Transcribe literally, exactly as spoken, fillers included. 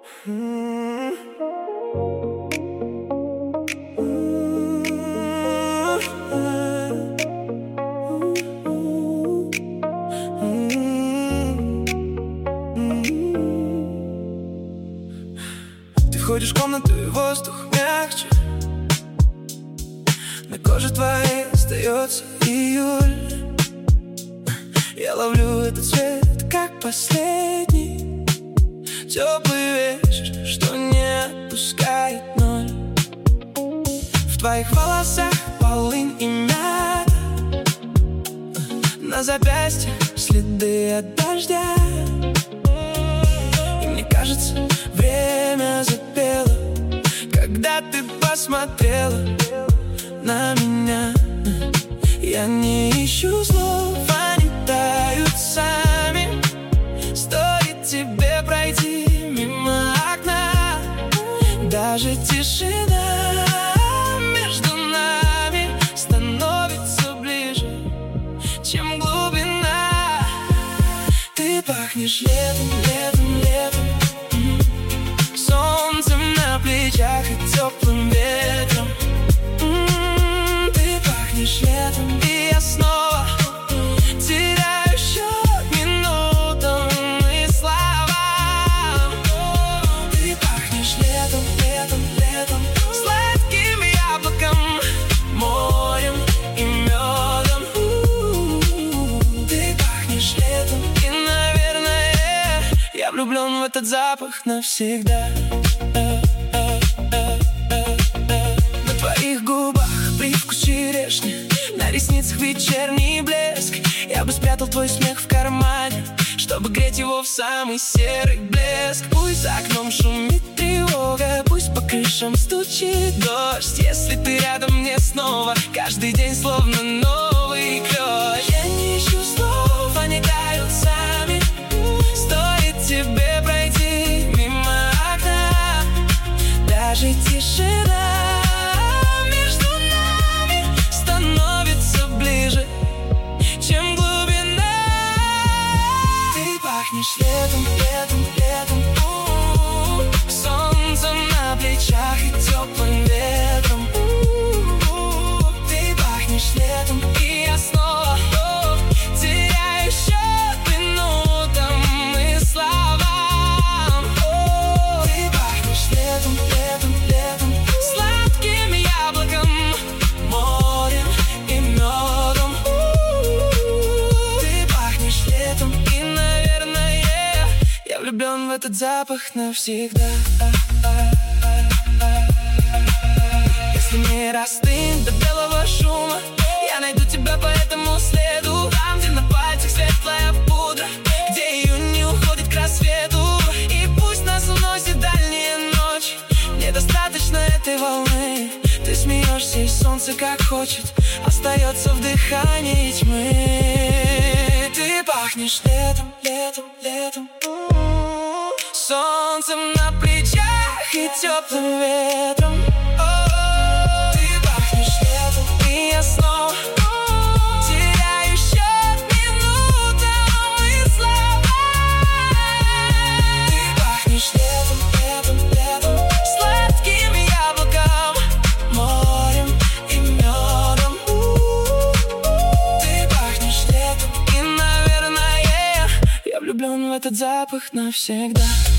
Ты входишь в комнату, и воздух мягче. На коже твоей остается июль. Я ловлю этот цвет, как последний теплый вечер, что не отпускает ноль. В твоих волосах полынь и мята, на запястьях следы от дождя. И мне кажется, время запело, когда ты посмотрела на меня. Я не ищу слов, они тают сами. Стоит тебе пройти мимо окна, даже тишина между нами становится ближе, чем глубина. Ты пахнешь летом, летом, летом, солнцем на плечах и теплым ветром. Ты пахнешь летом, и я снова теряю счет минутам и словам. Ты пахнешь летом, летом, летом, сладким яблоком, морем и медом. Ты пахнешь летом, и, наверное, я влюблен в этот запах навсегда. На твоих губах привкус черешни, на ресницах вечерний блеск. Я бы спрятал твой смех в кармане, чтобы греть его в самый серый блеск. Пусть за окном шумит тревога, пусть по крышам стучит дождь. Если ты рядом мне снова, каждый день словно новый ключ. Я не ищу слов, они тают сами. Стоит тебе пройти мимо окна, даже тишина между нами становится ближе, чем глубина. Ты пахнешь летом, летом, летом, у-у-у, солнцем на плечах и теплым ветром. У-у-у, ты пахнешь летом, и я снова о, теряю счет минутам и словам. О, ты пахнешь летом, летом, летом, сладким яблоком, морем и медом. Ты пахнешь летом, и, наверное, я влюблен в этот запах навсегда. Если мир остынет до белого шума, я найду тебя по этому следу. Там, где на пальцах светлая пудра, где июнь не уходит к рассвету. И пусть нас уносит дальняя ночь, мне достаточно этой волны. Ты смеешься, и солнце как хочет остается в дыхании тьмы. Ты пахнешь летом, летом, летом, у-у-у, солнцем на плечах и теплым ветром. О-о-о, ты пахнешь летом, и я снова теряю счет минутам и словам. Ты пахнешь летом, летом, летом, сладким яблоком, морем и медом. Ты пахнешь летом, и, наверное, я влюблен в этот запах навсегда.